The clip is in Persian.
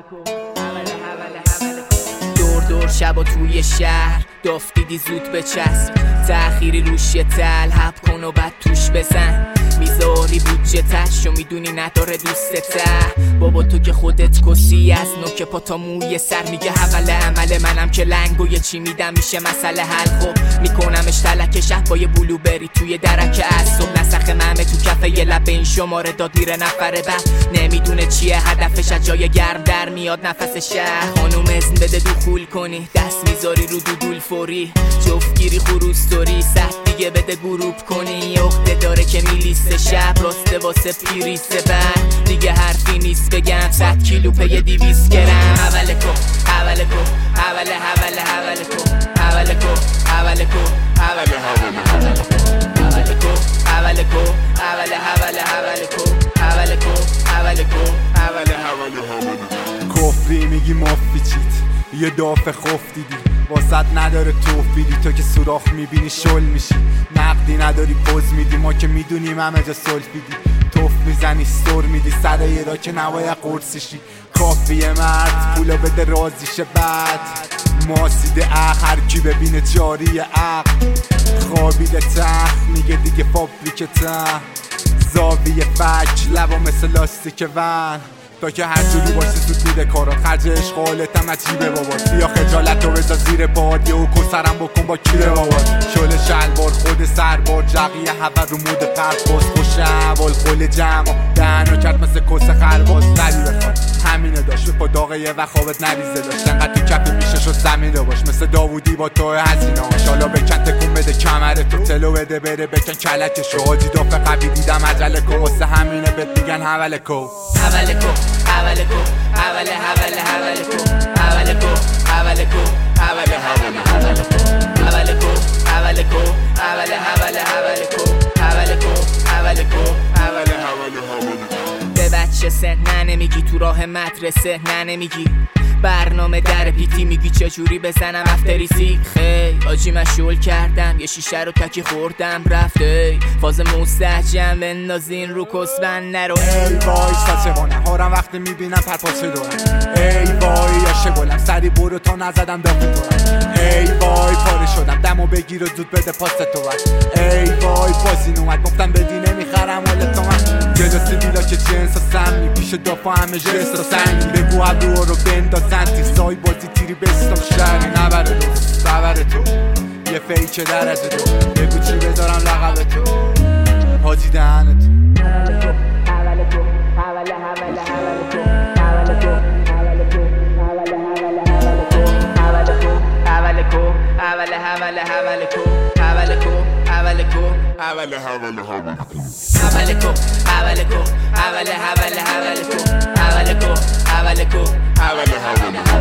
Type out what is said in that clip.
دور دور شب و توی شهر دافتیدی زود بچسب، تأخیری روش یه تلحب کن و بعد توش بزن. میذاری بودجه تش و میدونی نداره دوستته. بابا تو که خودت کسی از نوک پا تا موی سر. میگه اول عمل منم که لنگ و یه چی میدم میشه مسئله حل. خب میکنمش تلک شب با یه بلوبری توی درک از صبح. نسخ ممه تو کفه یه لب این شماره داد میره نفره بعد نمیدونه چیه هدفش. از جای گرم در میاد نفس شهر. خانوم ازن بده دخول کنی، دست میذاری رو دودول فوری. جفتگیری خروستوری سخت دیگه بده گروپ کنی. عقده داره که میلیسته شب راسته واسه پیریسته بعد دیگه حرفی نیست بگم 100 کیلو پی 200 گرم. اول کو اول کو اول اول اول کو اول کو اول کو اول اول کو اول کو اول اول اول کو اول کو اول کو اول اول. کفری میگی مافی چیت یه دافه خوف دیدی واسط نداره توفیدی. تو که سوراخ میبینی شل میشی، نقدی نداری پوز میدی. ما که میدونیم همه جا سلفیدی، توف میزنی ستور میدی سر یه را که نباید قرصشی. کافیه مرد پولا بده رازیشه بعد ماسیده هر کی ببینه جاری عقل. خوابیده تخت میگه دیگه فابریکه زاویه فک لبا مثل لاستیک ون. تا که هر جوری باشه سود میده کارات خرج اشغالت هم عجیبه بابات. بیا خجالت رو بذار زیر پاد یه کسرم بکن با کیره بابات. شل شلوار خود سربار جقیه هوا رو مود پرخوز خوش اول قول جمع دهنو کرد مثل کس خرباز. نبی بخواد همینه داشت با داغه یه و خوابت نریزه داشت. انقدر تو کف میشه شد زمینه باش مثل داوودی با تو هزینه هاش. حالا بکن تکون بده کمره تو تلو بده بره بکن کلکشو. حاجی دافه قوی دیدم عجله کو واسه همینه بهت میگن حول کو اول کو اول کو اول اول اول کو اول کو اول کو اول اول اول کو اول کو اول اول اول کو اول کو اول کو اول اول. به بچه سن نمیگی تو راه مدرسه نمیگی برنامه در پیتی میگی چجوری بزنم افتریسی. خیلی آجی مشغول کردم یه شیشه رو تکی خوردم رفته فاز مستجم بندازین رو کسبن نرو. ای وای ساچه بانم هارم وقتی میبینم پرپاچه دورم. ای وای یاشه گلم سری برو تا نزدم دافی دورم. ای وای پاره شدم دمو بگیر و زود بده پاست تو بر. ای وای بازین اومد گفتم بدی نمیخرم حالت تو من. جلوسی بیلا که جنس و سمی پیش دافا همه جنس و سنگی. بگو ابرو رو بندازن تیزای بازی تیری بستم شهری نبره دوست ببره تو یه فیک درجه تو. بگو چی بذارم لقب تو حاجی دهنت. اول کو